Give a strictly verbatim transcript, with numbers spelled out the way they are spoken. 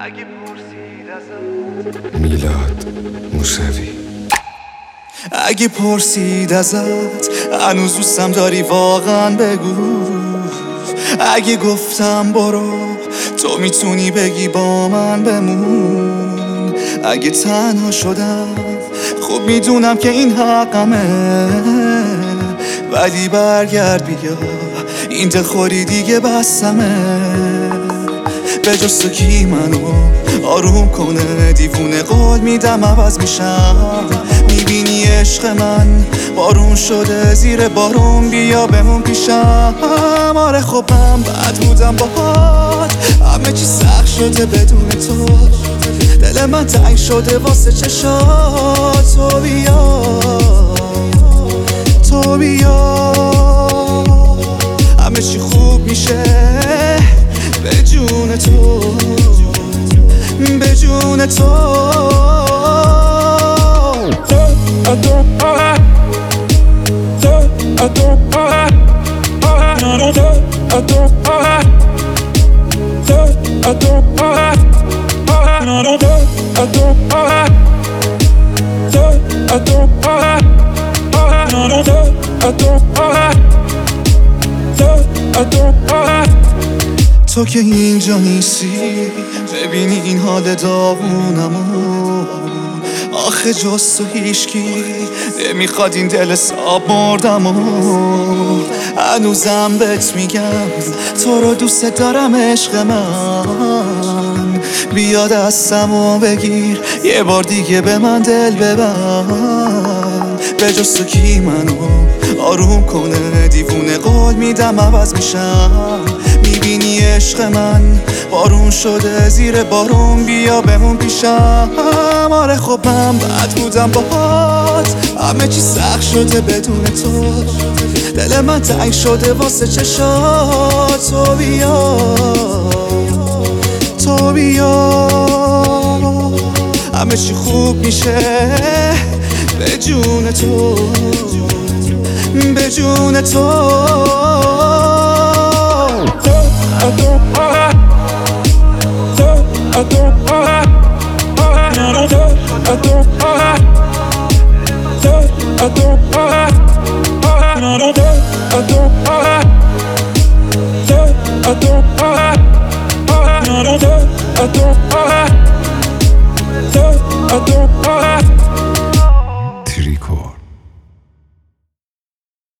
اگه پرسید ازت میلاد موسوی. اگه پرسید ازت هنوز دوستم داری واقعا بگو. اگه گفتم برو تو میتونی بگی با من بمون. اگه تنها شدم خوب میدونم که این حقمه، ولی برگرد بیا این دلخوری دیگه بسمه. به جز تو کی منو آروم کنه؟ دیوونه قول میدم عوض میشم. میبینی عشق من بارون شده زیر بارون، بیا بمون پیشم. آره خبم بد بودم باهات، همه چی سخت شده بدون تو. دل من تنگ شده واسه چشات. تو بیا تو بیا همه چی خوب میشه به جون تو، به جون تو. تو که اینجا نیستی ببینی این حال داغونمو. آخه جز تو هیشکی نمیخواد این دل ساب مردمو. هنوزم بهت میگم تو رو دوست دارم عشق من. بیا دستمو بگیر یه بار دیگه به من دل ببند. به جز تو کی منو آروم کنه؟ دیوونه قول میدم عوض میشم. میبینی عشق من بارون شده زیر بارون، بیا بمون پیشم. آره خبم بد بودم باهات، همه چی سخت شده بدون تو. دل من تنگ شده واسه چشات. تو بیا تو بیا همه چی خوب میشه به جون تو، به جون تو.